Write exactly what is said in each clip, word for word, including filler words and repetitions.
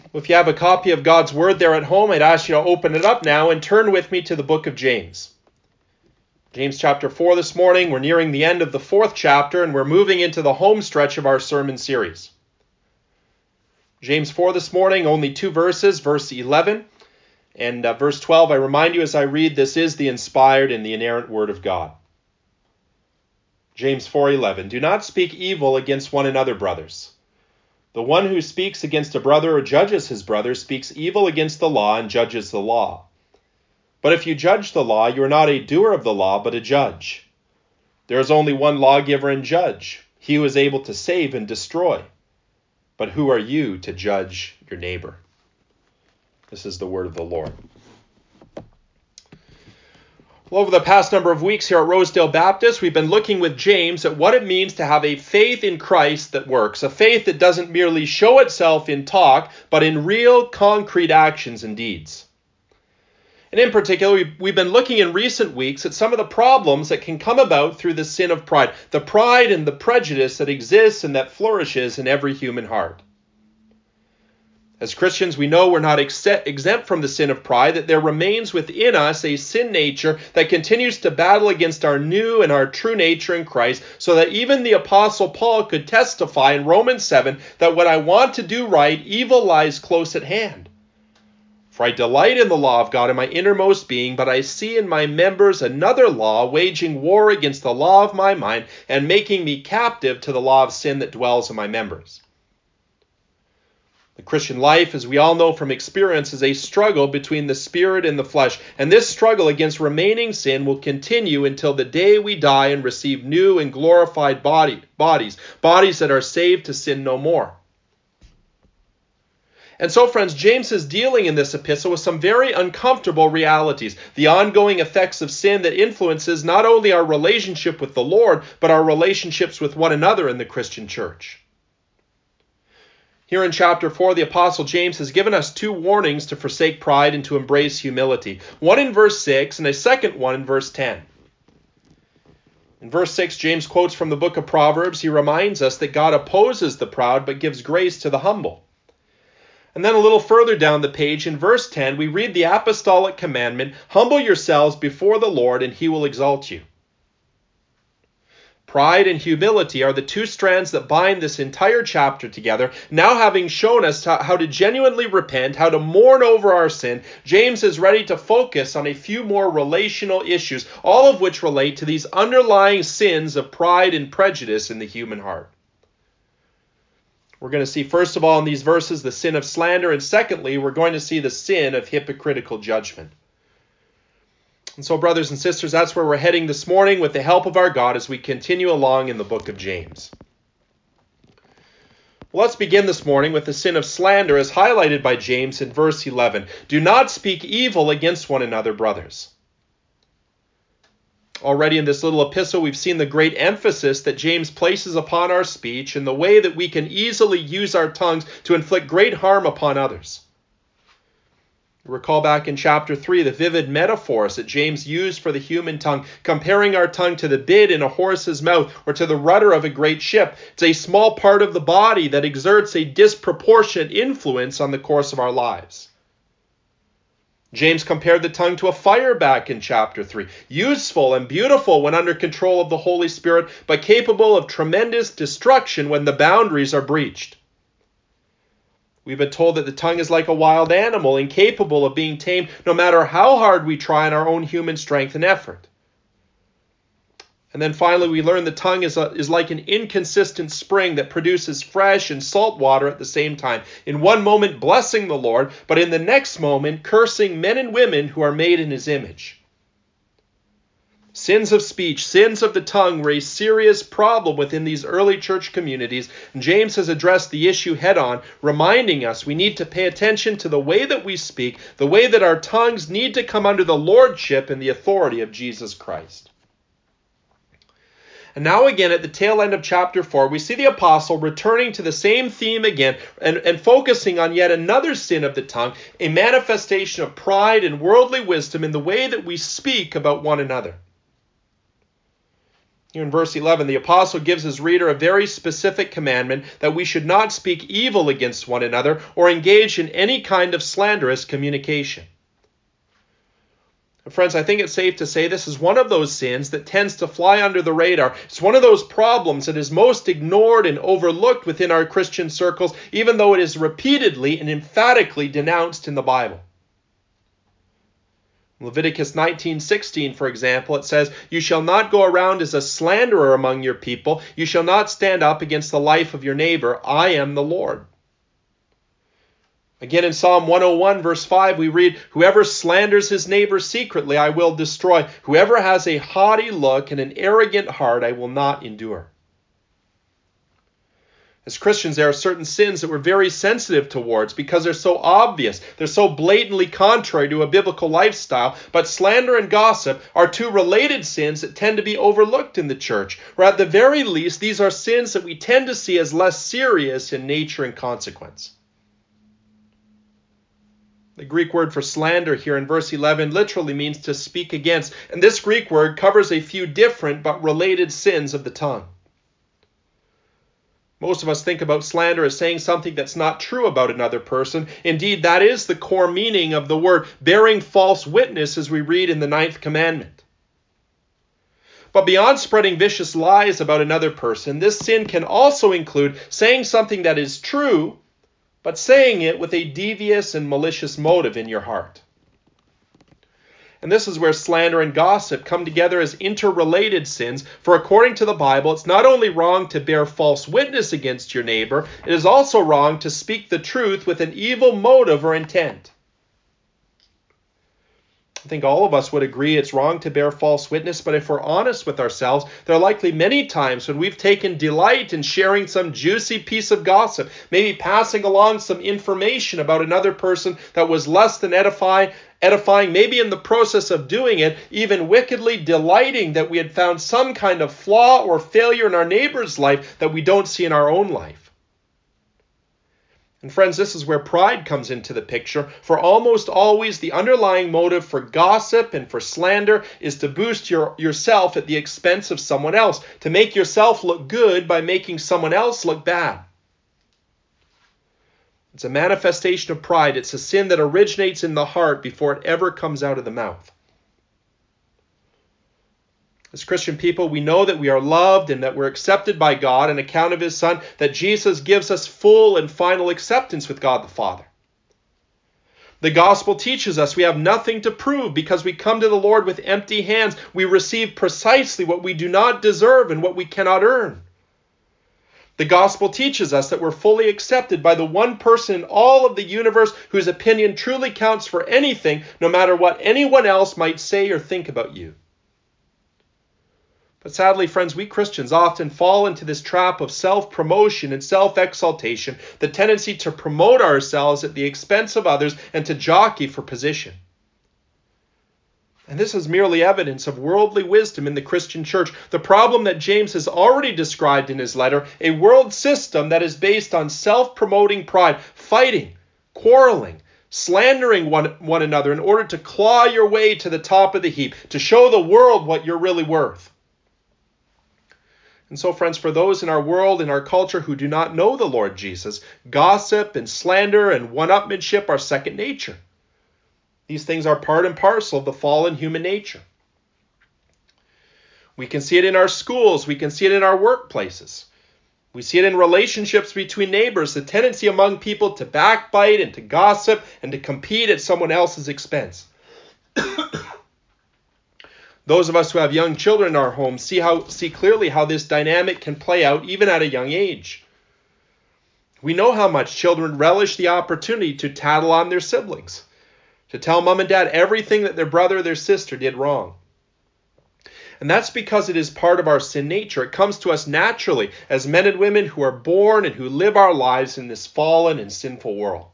Well, if you have a copy of God's Word there at home, I'd ask you to open it up now and turn with me to the book of James. James chapter four this morning. We're nearing the end of the fourth chapter, and we're moving into the home stretch of our sermon series. James four this morning, only two verses, verse eleven and uh, verse twelve. I remind you as I read, this is the inspired and the inerrant Word of God. James four eleven. Do not speak evil against one another, brothers. The one who speaks against a brother or judges his brother speaks evil against the law and judges the law. But if you judge the law, you are not a doer of the law, but a judge. There is only one lawgiver and judge, he who is able to save and destroy. But who are you to judge your neighbor? This is the word of the Lord. Well, over the past number of weeks here at Rosedale Baptist, we've been looking with James at what it means to have a faith in Christ that works, a faith that doesn't merely show itself in talk, but in real, concrete actions and deeds. And in particular, we've been looking in recent weeks at some of the problems that can come about through the sin of pride, the pride and the prejudice that exists and that flourishes in every human heart. As Christians, we know we're not exempt from the sin of pride, that there remains within us a sin nature that continues to battle against our new and our true nature in Christ, so that even the Apostle Paul could testify in Romans seven that when I want to do right, evil lies close at hand. For I delight in the law of God in my innermost being, but I see in my members another law, waging war against the law of my mind, and making me captive to the law of sin that dwells in my members. The Christian life, as we all know from experience, is a struggle between the spirit and the flesh. And this struggle against remaining sin will continue until the day we die and receive new and glorified body, bodies, bodies that are saved to sin no more. And so, friends, James is dealing in this epistle with some very uncomfortable realities, the ongoing effects of sin that influences not only our relationship with the Lord, but our relationships with one another in the Christian church. Here in chapter four, the Apostle James has given us two warnings to forsake pride and to embrace humility. One in verse six and a second one in verse ten. In verse six, James quotes from the book of Proverbs. He reminds us that God opposes the proud but gives grace to the humble. And then a little further down the page, in verse ten, we read the apostolic commandment, humble yourselves before the Lord and he will exalt you. Pride and humility are the two strands that bind this entire chapter together. Now, having shown us how to genuinely repent, how to mourn over our sin, James is ready to focus on a few more relational issues, all of which relate to these underlying sins of pride and prejudice in the human heart. We're going to see, first of all, in these verses, the sin of slander, and secondly, we're going to see the sin of hypocritical judgment. And so, brothers and sisters, that's where we're heading this morning with the help of our God as we continue along in the book of James. Well, let's begin this morning with the sin of slander as highlighted by James in verse eleven. Do not speak evil against one another, brothers. Already in this little epistle, we've seen the great emphasis that James places upon our speech and the way that we can easily use our tongues to inflict great harm upon others. Recall back in chapter three the vivid metaphors that James used for the human tongue, comparing our tongue to the bit in a horse's mouth or to the rudder of a great ship. It's a small part of the body that exerts a disproportionate influence on the course of our lives. James compared the tongue to a fire back in chapter three, useful and beautiful when under control of the Holy Spirit, but capable of tremendous destruction when the boundaries are breached. We've been told that the tongue is like a wild animal, incapable of being tamed no matter how hard we try in our own human strength and effort. And then finally, we learn the tongue is, a, is like an inconsistent spring that produces fresh and salt water at the same time. In one moment, blessing the Lord, but in the next moment, cursing men and women who are made in his image. Sins of speech, sins of the tongue were a serious problem within these early church communities. And James has addressed the issue head on, reminding us we need to pay attention to the way that we speak, the way that our tongues need to come under the lordship and the authority of Jesus Christ. And now again at the tail end of chapter four, we see the apostle returning to the same theme again and, and focusing on yet another sin of the tongue, a manifestation of pride and worldly wisdom in the way that we speak about one another. Here in verse eleven, the apostle gives his reader a very specific commandment that we should not speak evil against one another or engage in any kind of slanderous communication. Friends, I think it's safe to say this is one of those sins that tends to fly under the radar. It's one of those problems that is most ignored and overlooked within our Christian circles, even though it is repeatedly and emphatically denounced in the Bible. Leviticus nineteen sixteen, for example, it says, "You shall not go around as a slanderer among your people. You shall not stand up against the life of your neighbor. I am the Lord." Again, in Psalm one oh one, verse five, we read, "Whoever slanders his neighbor secretly, I will destroy. Whoever has a haughty look and an arrogant heart, I will not endure." As Christians, there are certain sins that we're very sensitive towards because they're so obvious. They're so blatantly contrary to a biblical lifestyle. But slander and gossip are two related sins that tend to be overlooked in the church. Or at the very least, these are sins that we tend to see as less serious in nature and consequence. The Greek word for slander here in verse eleven literally means to speak against. And this Greek word covers a few different but related sins of the tongue. Most of us think about slander as saying something that's not true about another person. Indeed, that is the core meaning of the word bearing false witness as we read in the ninth commandment. But beyond spreading vicious lies about another person, this sin can also include saying something that is true, but saying it with a devious and malicious motive in your heart. And this is where slander and gossip come together as interrelated sins, for according to the Bible, it's not only wrong to bear false witness against your neighbor, it is also wrong to speak the truth with an evil motive or intent. I think all of us would agree it's wrong to bear false witness, but if we're honest with ourselves, there are likely many times when we've taken delight in sharing some juicy piece of gossip, maybe passing along some information about another person that was less than edifying, edifying, maybe in the process of doing it, even wickedly delighting that we had found some kind of flaw or failure in our neighbor's life that we don't see in our own life. And friends, this is where pride comes into the picture, for almost always the underlying motive for gossip and for slander is to boost your, yourself at the expense of someone else, to make yourself look good by making someone else look bad. It's a manifestation of pride. It's a sin that originates in the heart before it ever comes out of the mouth. As Christian people, we know that we are loved and that we're accepted by God on account of his Son, that Jesus gives us full and final acceptance with God the Father. The gospel teaches us we have nothing to prove because we come to the Lord with empty hands. We receive precisely what we do not deserve and what we cannot earn. The gospel teaches us that we're fully accepted by the one person in all of the universe whose opinion truly counts for anything, no matter what anyone else might say or think about you. But sadly, friends, we Christians often fall into this trap of self-promotion and self-exaltation, the tendency to promote ourselves at the expense of others and to jockey for position. And this is merely evidence of worldly wisdom in the Christian church, the problem that James has already described in his letter, a world system that is based on self-promoting pride, fighting, quarreling, slandering one, one another in order to claw your way to the top of the heap, to show the world what you're really worth. And so, friends, for those in our world, in our culture who do not know the Lord Jesus, gossip and slander and one-upmanship are second nature. These things are part and parcel of the fallen human nature. We can see it in our schools. We can see it in our workplaces. We see it in relationships between neighbors, the tendency among people to backbite and to gossip and to compete at someone else's expense. Those of us who have young children in our homes see how see clearly how this dynamic can play out even at a young age. We know how much children relish the opportunity to tattle on their siblings, to tell mom and dad everything that their brother or their sister did wrong. And that's because it is part of our sin nature. It comes to us naturally as men and women who are born and who live our lives in this fallen and sinful world.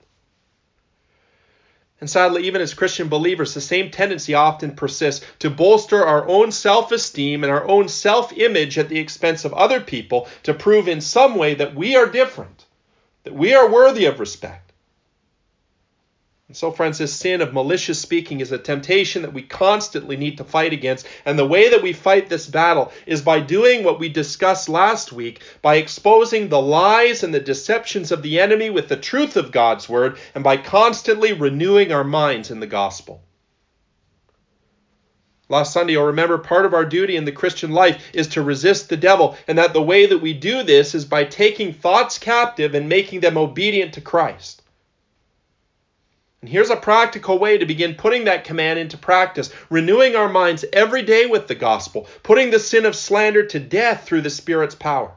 And sadly, even as Christian believers, the same tendency often persists to bolster our own self-esteem and our own self-image at the expense of other people to prove in some way that we are different, that we are worthy of respect. So, friends, this sin of malicious speaking is a temptation that we constantly need to fight against. And the way that we fight this battle is by doing what we discussed last week, by exposing the lies and the deceptions of the enemy with the truth of God's word, and by constantly renewing our minds in the gospel. Last Sunday, you'll remember part of our duty in the Christian life is to resist the devil, and that the way that we do this is by taking thoughts captive and making them obedient to Christ. And here's a practical way to begin putting that command into practice, renewing our minds every day with the gospel, putting the sin of slander to death through the Spirit's power.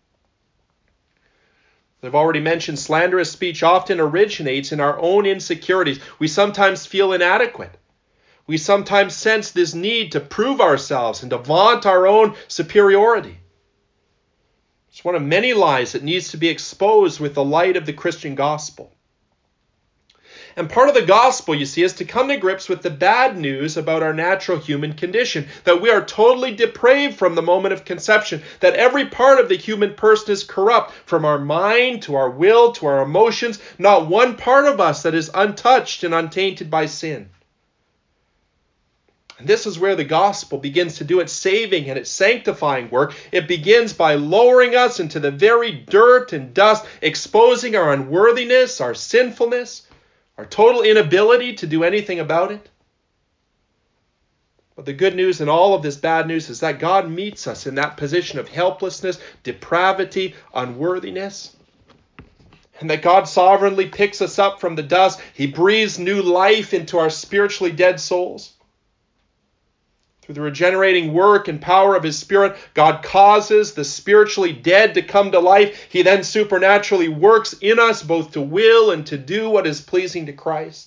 I've already mentioned slanderous speech often originates in our own insecurities. We sometimes feel inadequate. We sometimes sense this need to prove ourselves and to vaunt our own superiority. It's one of many lies that needs to be exposed with the light of the Christian gospel. And part of the gospel, you see, is to come to grips with the bad news about our natural human condition, that we are totally depraved from the moment of conception, that every part of the human person is corrupt, from our mind to our will to our emotions, not one part of us that is untouched and untainted by sin. And this is where the gospel begins to do its saving and its sanctifying work. It begins by lowering us into the very dirt and dust, exposing our unworthiness, our sinfulness, our total inability to do anything about it. But the good news in all of this bad news is that God meets us in that position of helplessness, depravity, unworthiness. And that God sovereignly picks us up from the dust. He breathes new life into our spiritually dead souls. Through the regenerating work and power of His Spirit, God causes the spiritually dead to come to life. He then supernaturally works in us both to will and to do what is pleasing to Christ.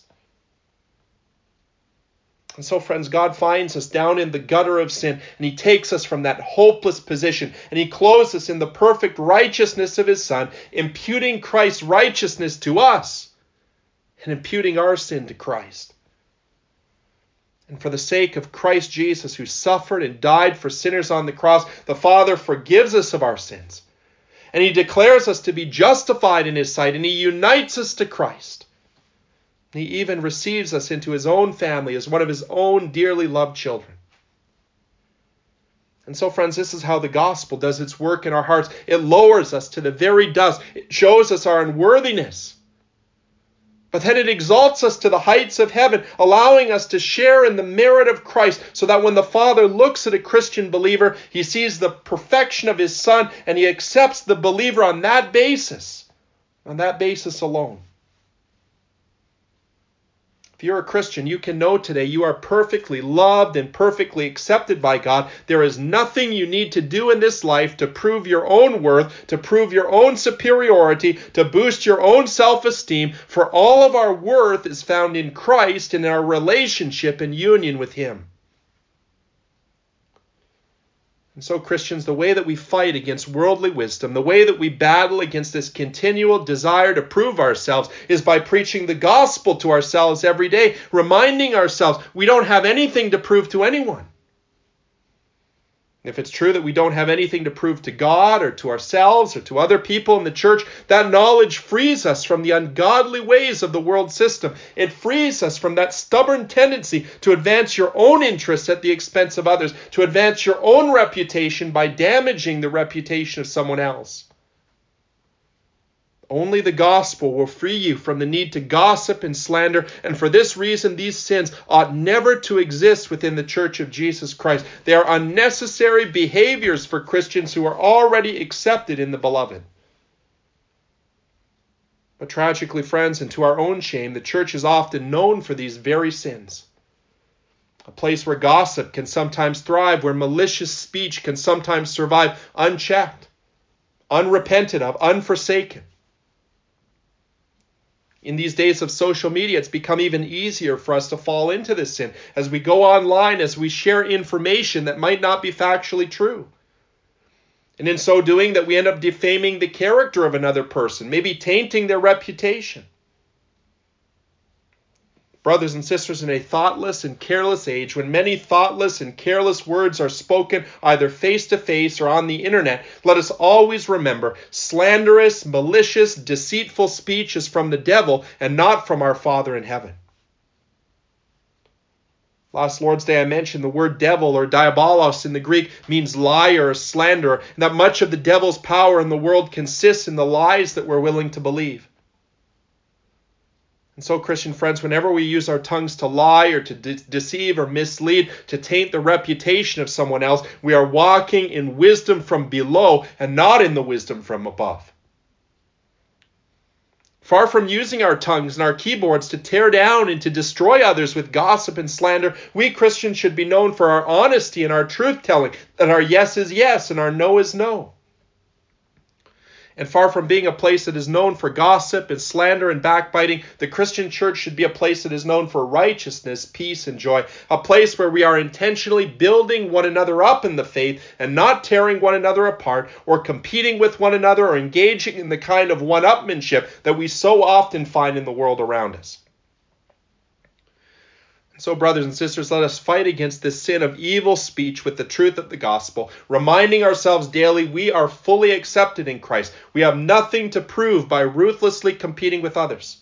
And so, friends, God finds us down in the gutter of sin, and He takes us from that hopeless position, and He clothes us in the perfect righteousness of His Son, imputing Christ's righteousness to us and imputing our sin to Christ. And for the sake of Christ Jesus, who suffered and died for sinners on the cross, the Father forgives us of our sins. And He declares us to be justified in His sight, and He unites us to Christ. And He even receives us into His own family as one of His own dearly loved children. And so, friends, this is how the gospel does its work in our hearts. It lowers us to the very dust. It shows us our unworthiness. But then it exalts us to the heights of heaven, allowing us to share in the merit of Christ, so that when the Father looks at a Christian believer, He sees the perfection of His Son, and He accepts the believer on that basis, on that basis alone. If you're a Christian, you can know today you are perfectly loved and perfectly accepted by God. There is nothing you need to do in this life to prove your own worth, to prove your own superiority, to boost your own self-esteem, for all of our worth is found in Christ and in our relationship and union with Him. And so, Christians, the way that we fight against worldly wisdom, the way that we battle against this continual desire to prove ourselves, is by preaching the gospel to ourselves every day, reminding ourselves we don't have anything to prove to anyone. If it's true that we don't have anything to prove to God or to ourselves or to other people in the church, that knowledge frees us from the ungodly ways of the world system. It frees us from that stubborn tendency to advance your own interests at the expense of others, to advance your own reputation by damaging the reputation of someone else. Only the gospel will free you from the need to gossip and slander, and for this reason these sins ought never to exist within the Church of Jesus Christ. They are unnecessary behaviors for Christians who are already accepted in the Beloved. But tragically, friends, and to our own shame, the church is often known for these very sins. A place where gossip can sometimes thrive, where malicious speech can sometimes survive unchecked, unrepented of, unforsaken. In these days of social media, it's become even easier for us to fall into this sin as we go online, as we share information that might not be factually true. And in so doing, that we end up defaming the character of another person, maybe tainting their reputation. Brothers and sisters, in a thoughtless and careless age, when many thoughtless and careless words are spoken either face-to-face or on the internet, let us always remember, slanderous, malicious, deceitful speech is from the devil and not from our Father in heaven. Last Lord's Day I mentioned the word devil or diabolos in the Greek means liar or slanderer, and that much of the devil's power in the world consists in the lies that we're willing to believe. And so, Christian friends, whenever we use our tongues to lie or to de- deceive or mislead, to taint the reputation of someone else, we are walking in wisdom from below and not in the wisdom from above. Far from using our tongues and our keyboards to tear down and to destroy others with gossip and slander, we Christians should be known for our honesty and our truth-telling, that our yes is yes and our no is no. And far from being a place that is known for gossip and slander and backbiting, the Christian church should be a place that is known for righteousness, peace, and joy. A place where we are intentionally building one another up in the faith and not tearing one another apart or competing with one another or engaging in the kind of one-upmanship that we so often find in the world around us. So, brothers and sisters, let us fight against this sin of evil speech with the truth of the gospel, reminding ourselves daily we are fully accepted in Christ. We have nothing to prove by ruthlessly competing with others.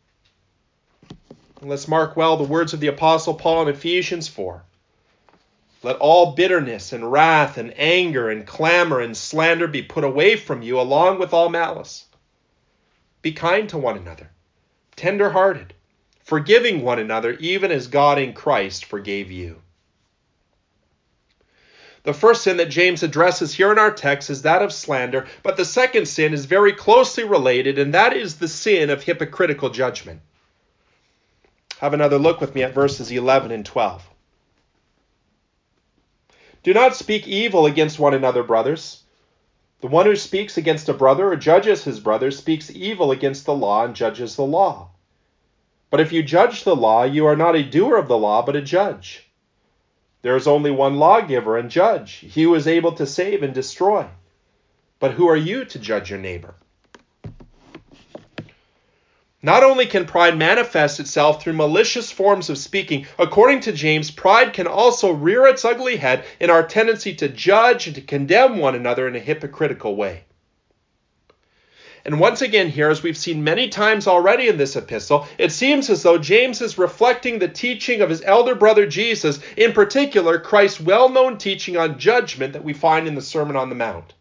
And let's mark well the words of the Apostle Paul in Ephesians four. Let all bitterness and wrath and anger and clamor and slander be put away from you, along with all malice. Be kind to one another, tender-hearted, forgiving one another, even as God in Christ forgave you. The first sin that James addresses here in our text is that of slander, but the second sin is very closely related, and that is the sin of hypocritical judgment. Have another look with me at verses eleven and twelve. Do not speak evil against one another, brothers. The one who speaks against a brother or judges his brother speaks evil against the law and judges the law. But if you judge the law, you are not a doer of the law, but a judge. There is only one lawgiver and judge, he who is able to save and destroy. But who are you to judge your neighbor? Not only can pride manifest itself through malicious forms of speaking, according to James, pride can also rear its ugly head in our tendency to judge and to condemn one another in a hypocritical way. And once again here, as we've seen many times already in this epistle, it seems as though James is reflecting the teaching of his elder brother Jesus, in particular, Christ's well-known teaching on judgment that we find in the Sermon on the Mount.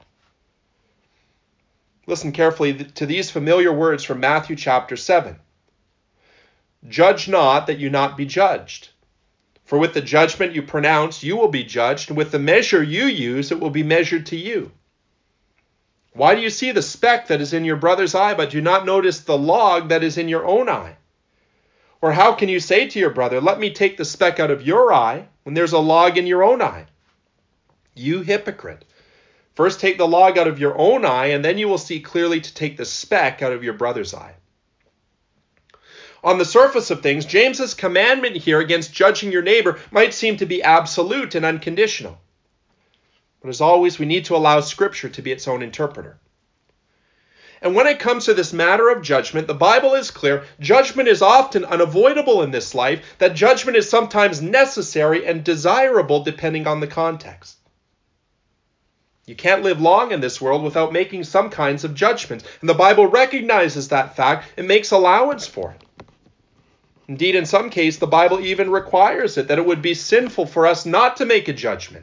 Listen carefully to these familiar words from Matthew chapter seven. Judge not that you not be judged. For with the judgment you pronounce, you will be judged, and with the measure you use, it will be measured to you. Why do you see the speck that is in your brother's eye, but do not notice the log that is in your own eye? Or how can you say to your brother, let me take the speck out of your eye, when there's a log in your own eye? You hypocrite. First take the log out of your own eye, and then you will see clearly to take the speck out of your brother's eye. On the surface of things, James's commandment here against judging your neighbor might seem to be absolute and unconditional. But as always, we need to allow Scripture to be its own interpreter. And when it comes to this matter of judgment, the Bible is clear. Judgment is often unavoidable in this life, that judgment is sometimes necessary and desirable depending on the context. You can't live long in this world without making some kinds of judgments, and the Bible recognizes that fact and makes allowance for it. Indeed, in some cases, the Bible even requires it, that it would be sinful for us not to make a judgment.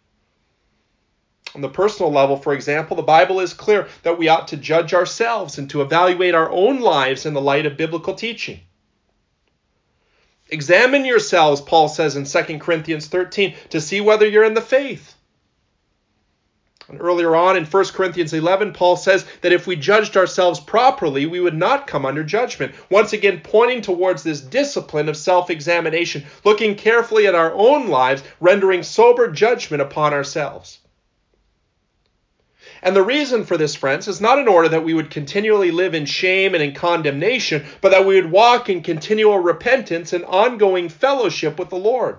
On the personal level, for example, the Bible is clear that we ought to judge ourselves and to evaluate our own lives in the light of biblical teaching. Examine yourselves, Paul says in Second Corinthians thirteen, to see whether you're in the faith. And earlier on in First Corinthians eleven, Paul says that if we judged ourselves properly, we would not come under judgment. Once again, pointing towards this discipline of self-examination, looking carefully at our own lives, rendering sober judgment upon ourselves. And the reason for this, friends, is not in order that we would continually live in shame and in condemnation, but that we would walk in continual repentance and ongoing fellowship with the Lord.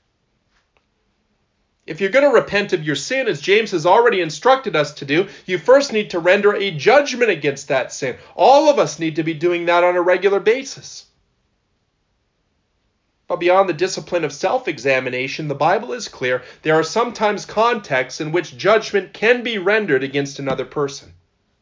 If you're going to repent of your sin, as James has already instructed us to do, you first need to render a judgment against that sin. All of us need to be doing that on a regular basis. But beyond the discipline of self-examination, the Bible is clear. There are sometimes contexts in which judgment can be rendered against another person.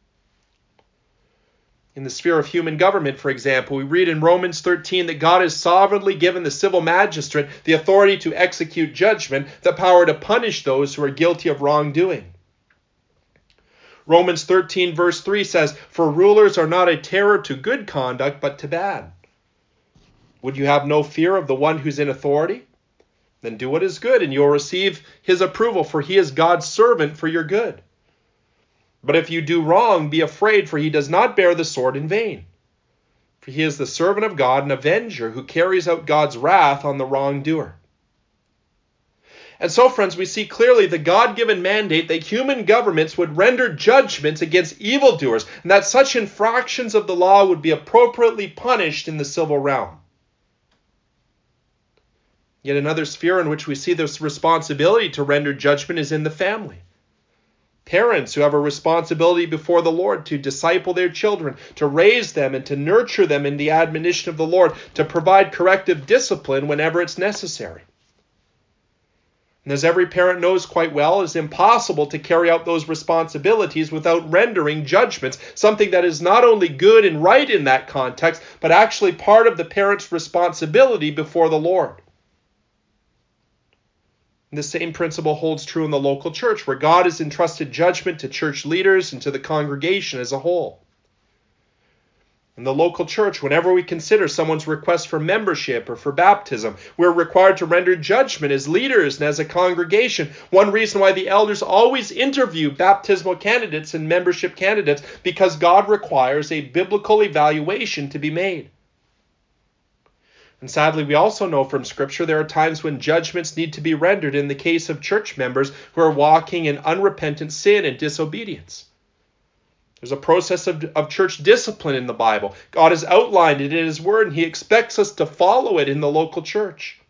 In the sphere of human government, for example, we read in Romans thirteen that God has sovereignly given the civil magistrate the authority to execute judgment, the power to punish those who are guilty of wrongdoing. Romans thirteen verse three says, "For rulers are not a terror to good conduct, but to bad." Would you have no fear of the one who's in authority? Then do what is good, and you'll receive his approval, for he is God's servant for your good. But if you do wrong, be afraid, for he does not bear the sword in vain. For he is the servant of God, an avenger who carries out God's wrath on the wrongdoer. And so, friends, we see clearly the God-given mandate that human governments would render judgments against evildoers, and that such infractions of the law would be appropriately punished in the civil realm. Yet another sphere in which we see this responsibility to render judgment is in the family. Parents who have a responsibility before the Lord to disciple their children, to raise them and to nurture them in the admonition of the Lord, to provide corrective discipline whenever it's necessary. And as every parent knows quite well, it is impossible to carry out those responsibilities without rendering judgments, something that is not only good and right in that context, but actually part of the parent's responsibility before the Lord. And the same principle holds true in the local church, where God has entrusted judgment to church leaders and to the congregation as a whole. In the local church, whenever we consider someone's request for membership or for baptism, we're required to render judgment as leaders and as a congregation. One reason why the elders always interview baptismal candidates and membership candidates, because God requires a biblical evaluation to be made. And sadly, we also know from Scripture there are times when judgments need to be rendered in the case of church members who are walking in unrepentant sin and disobedience. There's a process of, of church discipline in the Bible. God has outlined it in His Word, and He expects us to follow it in the local church.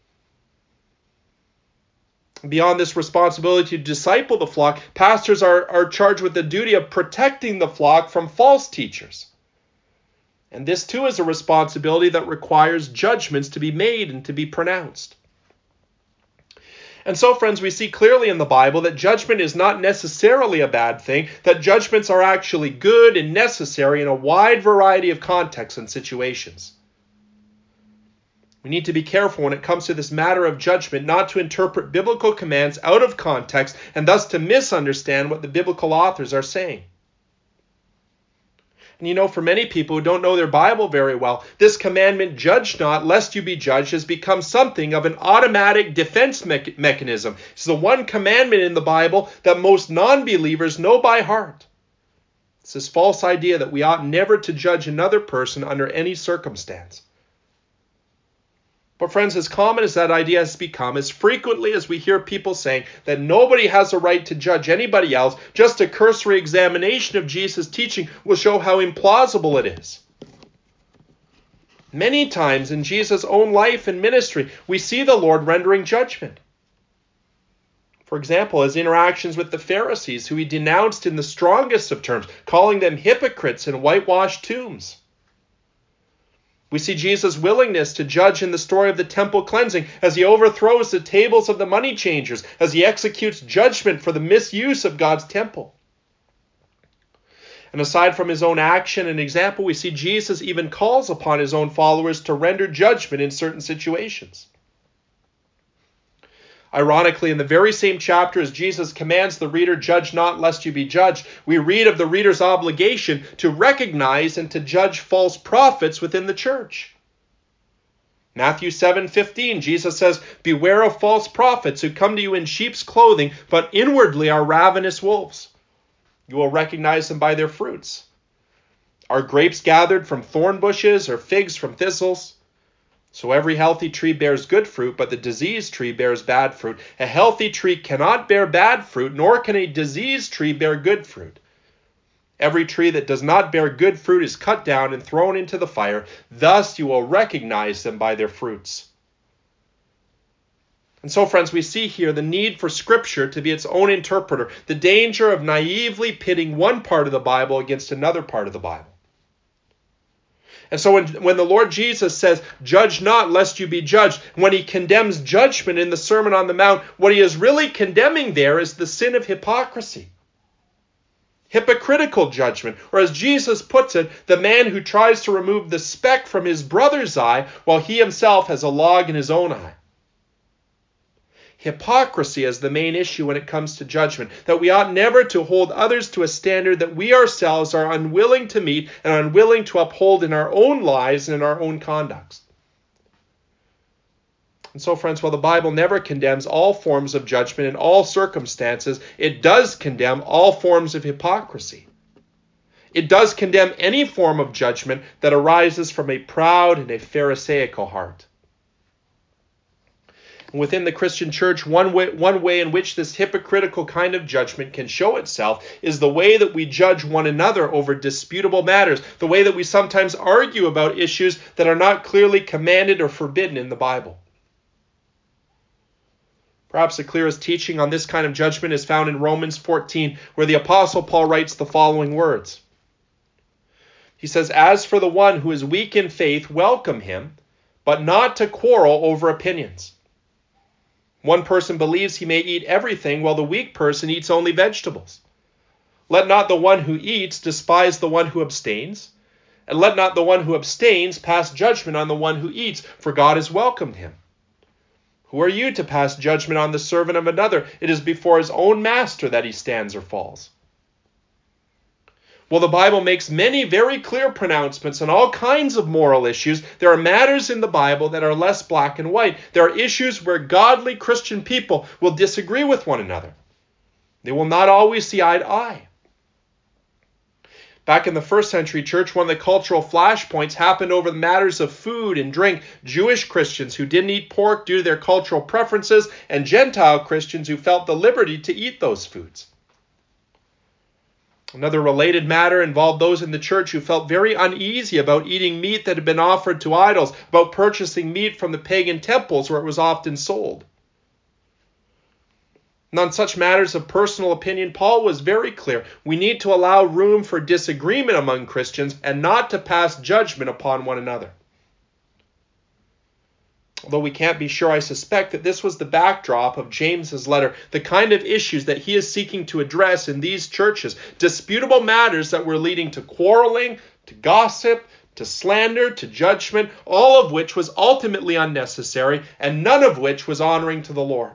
Beyond this responsibility to disciple the flock, pastors are, are charged with the duty of protecting the flock from false teachers. And this too is a responsibility that requires judgments to be made and to be pronounced. And so, friends, we see clearly in the Bible that judgment is not necessarily a bad thing, that judgments are actually good and necessary in a wide variety of contexts and situations. We need to be careful when it comes to this matter of judgment, not to interpret biblical commands out of context and thus to misunderstand what the biblical authors are saying. And you know, for many people who don't know their Bible very well, this commandment, "Judge not, lest you be judged," has become something of an automatic defense me- mechanism. It's the one commandment in the Bible that most non-believers know by heart. It's this false idea that we ought never to judge another person under any circumstance. But friends, as common as that idea has become, as frequently as we hear people saying that nobody has a right to judge anybody else, just a cursory examination of Jesus' teaching will show how implausible it is. Many times in Jesus' own life and ministry, we see the Lord rendering judgment. For example, his interactions with the Pharisees, who he denounced in the strongest of terms, calling them hypocrites and whitewashed tombs. We see Jesus' willingness to judge in the story of the temple cleansing as he overthrows the tables of the money changers, as he executes judgment for the misuse of God's temple. And aside from his own action and example, we see Jesus even calls upon his own followers to render judgment in certain situations. Ironically, in the very same chapter as Jesus commands the reader, "Judge not, lest you be judged," we read of the reader's obligation to recognize and to judge false prophets within the church. Matthew seven fifteen, Jesus says, "Beware of false prophets who come to you in sheep's clothing, but inwardly are ravenous wolves. You will recognize them by their fruits. Are grapes gathered from thorn bushes or figs from thistles? So every healthy tree bears good fruit, but the diseased tree bears bad fruit. A healthy tree cannot bear bad fruit, nor can a diseased tree bear good fruit. Every tree that does not bear good fruit is cut down and thrown into the fire. Thus you will recognize them by their fruits." And so, friends, we see here the need for Scripture to be its own interpreter, the danger of naively pitting one part of the Bible against another part of the Bible. And so when, when the Lord Jesus says, judge not lest you be judged, when he condemns judgment in the Sermon on the Mount, what he is really condemning there is the sin of hypocrisy. Hypocritical judgment, or as Jesus puts it, the man who tries to remove the speck from his brother's eye while he himself has a log in his own eye. Hypocrisy is the main issue when it comes to judgment, that we ought never to hold others to a standard that we ourselves are unwilling to meet and unwilling to uphold in our own lives and in our own conducts. And so, friends, while the Bible never condemns all forms of judgment in all circumstances, it does condemn all forms of hypocrisy. It does condemn any form of judgment that arises from a proud and a pharisaical heart. Within the Christian church, one way, one way in which this hypocritical kind of judgment can show itself is the way that we judge one another over disputable matters, the way that we sometimes argue about issues that are not clearly commanded or forbidden in the Bible. Perhaps the clearest teaching on this kind of judgment is found in Romans fourteen, where the Apostle Paul writes the following words. He says, "As for the one who is weak in faith, welcome him, but not to quarrel over opinions. One person believes he may eat everything, while the weak person eats only vegetables. Let not the one who eats despise the one who abstains, and let not the one who abstains pass judgment on the one who eats, for God has welcomed him. Who are you to pass judgment on the servant of another? It is before his own master that he stands or falls." Well, the Bible makes many very clear pronouncements on all kinds of moral issues. There are matters in the Bible that are less black and white. There are issues where godly Christian people will disagree with one another. They will not always see eye to eye. Back in the first century church, one of the cultural flashpoints happened over the matters of food and drink. Jewish Christians who didn't eat pork due to their cultural preferences, and Gentile Christians who felt the liberty to eat those foods. Another related matter involved those in the church who felt very uneasy about eating meat that had been offered to idols, about purchasing meat from the pagan temples where it was often sold. And on such matters of personal opinion, Paul was very clear. We need to allow room for disagreement among Christians and not to pass judgment upon one another. Although we can't be sure, I suspect that this was the backdrop of James's letter, the kind of issues that he is seeking to address in these churches, disputable matters that were leading to quarreling, to gossip, to slander, to judgment, all of which was ultimately unnecessary and none of which was honoring to the Lord.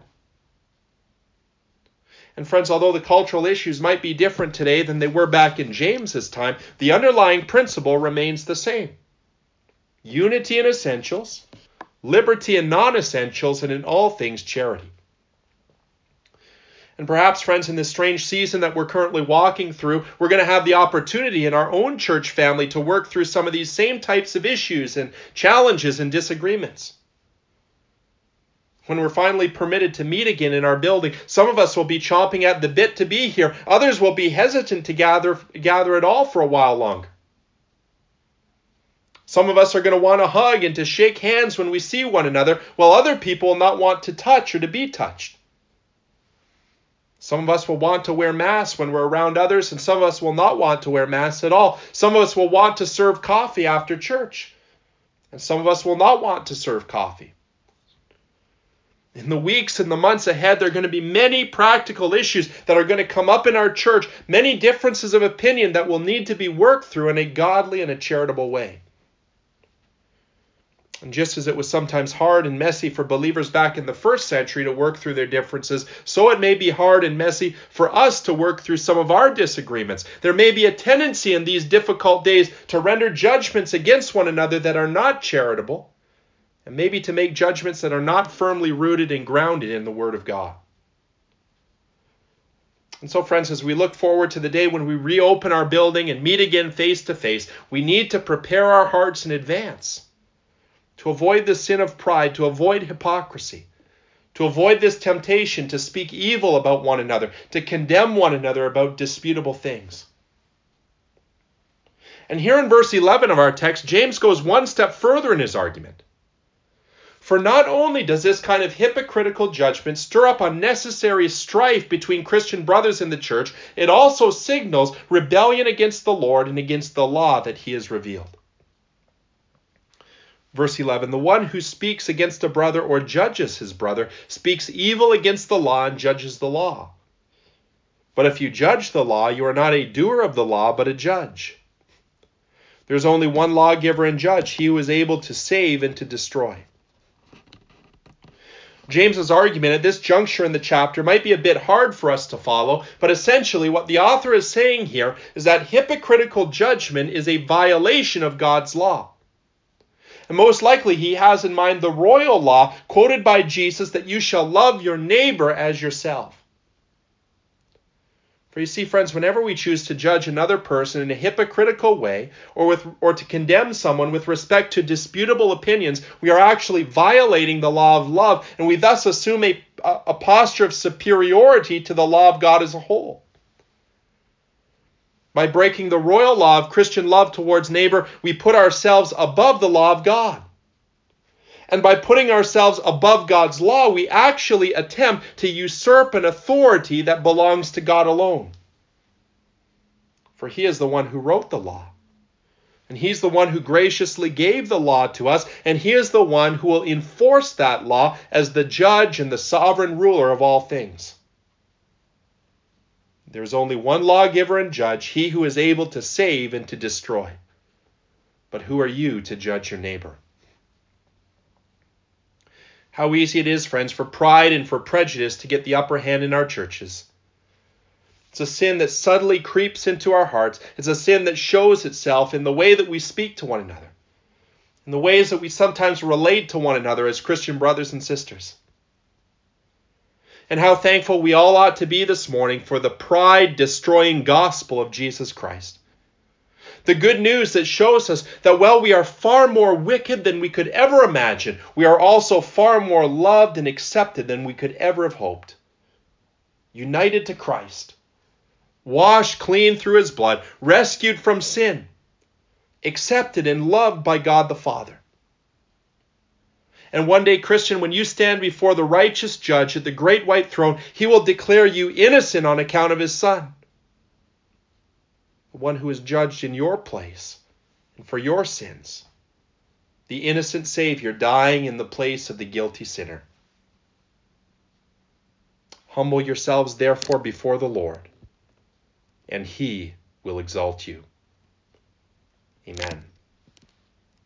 And friends, although the cultural issues might be different today than they were back in James's time, the underlying principle remains the same. Unity in essentials, liberty in non-essentials, and in all things charity. And perhaps, friends, in this strange season that we're currently walking through, we're going to have the opportunity in our own church family to work through some of these same types of issues and challenges and disagreements. When we're finally permitted to meet again in our building, some of us will be chomping at the bit to be here. Others will be hesitant to gather, gather at all for a while longer. Some of us are going to want to hug and to shake hands when we see one another, while other people will not want to touch or to be touched. Some of us will want to wear masks when we're around others, and some of us will not want to wear masks at all. Some of us will want to serve coffee after church, and some of us will not want to serve coffee. In the weeks and the months ahead, there are going to be many practical issues that are going to come up in our church, many differences of opinion that will need to be worked through in a godly and a charitable way. And just as it was sometimes hard and messy for believers back in the first century to work through their differences, so it may be hard and messy for us to work through some of our disagreements. There may be a tendency in these difficult days to render judgments against one another that are not charitable, and maybe to make judgments that are not firmly rooted and grounded in the Word of God. And so, friends, as we look forward to the day when we reopen our building and meet again face to face, we need to prepare our hearts in advance to avoid the sin of pride, to avoid hypocrisy, to avoid this temptation to speak evil about one another, to condemn one another about disputable things. And here in verse eleven of our text, James goes one step further in his argument. For not only does this kind of hypocritical judgment stir up unnecessary strife between Christian brothers in the church, it also signals rebellion against the Lord and against the law that he has revealed. Verse eleven, the one who speaks against a brother or judges his brother speaks evil against the law and judges the law. But if you judge the law, you are not a doer of the law, but a judge. There's only one lawgiver and judge, he who is able to save and to destroy. James's argument at this juncture in the chapter might be a bit hard for us to follow, but essentially what the author is saying here is that hypocritical judgment is a violation of God's law. And most likely he has in mind the royal law quoted by Jesus that you shall love your neighbor as yourself. For you see, friends, whenever we choose to judge another person in a hypocritical way or with or to condemn someone with respect to disputable opinions, we are actually violating the law of love, and we thus assume a, a posture of superiority to the law of God as a whole. By breaking the royal law of Christian love towards neighbor, we put ourselves above the law of God. And by putting ourselves above God's law, we actually attempt to usurp an authority that belongs to God alone. For he is the one who wrote the law. And he's the one who graciously gave the law to us. And he is the one who will enforce that law as the judge and the sovereign ruler of all things. There is only one lawgiver and judge, he who is able to save and to destroy. But who are you to judge your neighbor? How easy it is, friends, for pride and for prejudice to get the upper hand in our churches. It's a sin that subtly creeps into our hearts. It's a sin that shows itself in the way that we speak to one another, in the ways that we sometimes relate to one another as Christian brothers and sisters. And how thankful we all ought to be this morning for the pride-destroying gospel of Jesus Christ. The good news that shows us that while we are far more wicked than we could ever imagine, we are also far more loved and accepted than we could ever have hoped. United to Christ, washed clean through his blood, rescued from sin, accepted and loved by God the Father. And one day, Christian, when you stand before the righteous judge at the great white throne, he will declare you innocent on account of his Son. The one who is judged in your place and for your sins. The innocent Savior dying in the place of the guilty sinner. Humble yourselves, therefore, before the Lord, and he will exalt you. Amen.